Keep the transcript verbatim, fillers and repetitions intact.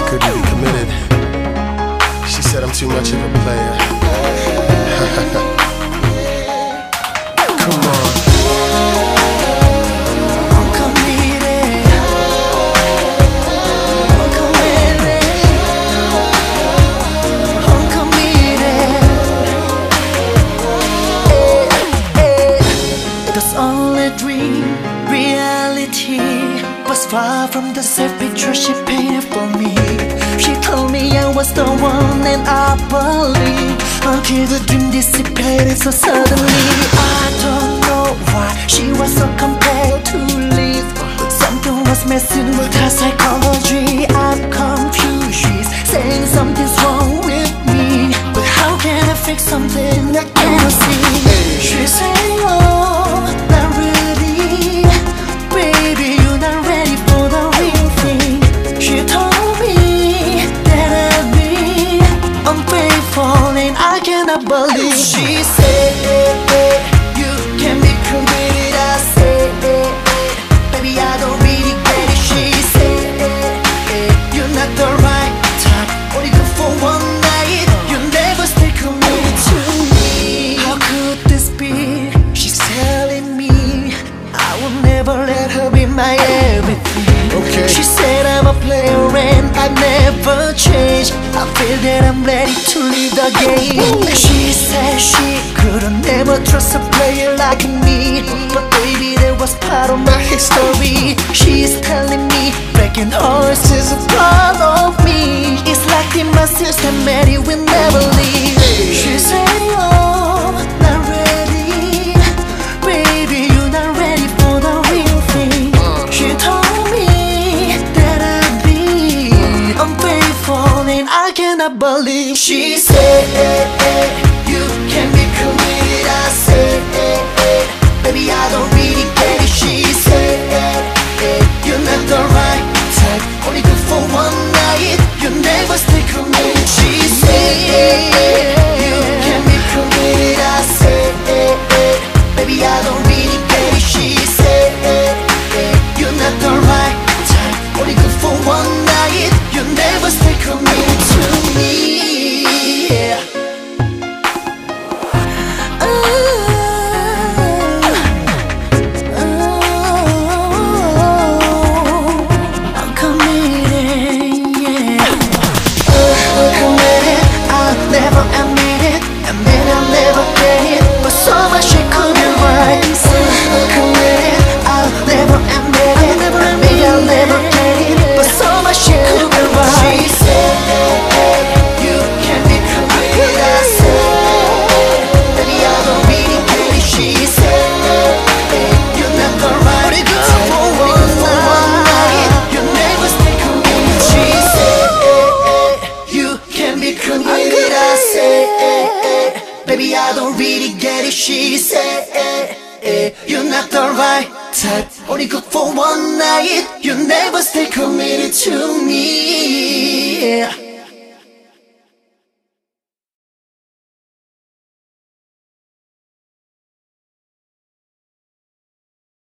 couldn't be committed. She said I'm too much of a player. Come on. I'm committed. I'm committed. I'm committed. Eh, eh. That's only a dream, reality was far from the self-picture she painted for me. She told me I was the one and I believe, until the dream dissipated so suddenly. I don't know why she was so compelled to leave. Something was messing with her psychology. I'm confused, she's saying something's wrong with me, but how can I fix something I cannot see? She's saying, oh, not really, baby, you're not ready for the real thing. She told me that I'd be unfaithful and I cannot believe. She said, you can be committed. I said, baby, I don't really get it. She said, you're not the right type, only good for one night. You never stay committed to me. How could this be? She's telling me I will never let her be my everything. Okay. She said I'm a player and I never change. I feel that I'm ready to leave the game. She said she couldn't never trust a player like me, but baby, that was part of my history. She's telling me breaking hearts is a part of me. It's like in my system and it will never leave. She said, oh, not ready, baby, you're not ready for the real thing. She told me that I'd be unfaithful and I cannot believe. She said, you can be committed. I said, baby, I don't really get it. She said, you're not the right type, only good for one night. You never stay committed. She said, you can be committed. I said, baby, I don't really get it. She said, you're not the right type, only good for one night. You never stay committed to me. Yeah. Never admit it, admit I'll never get it, but so much she couldn't write. Committed, I'll never admit it, admit I'll never get it, but so much she couldn't write. She said, you can be committed. I said, baby, I don't really get it. She said, you're not the right type for one night. You never stay committed. She said, you can be committed. I said, baby, I don't really get it. She said, you're not the right type, only good for one night. You never stay committed to me.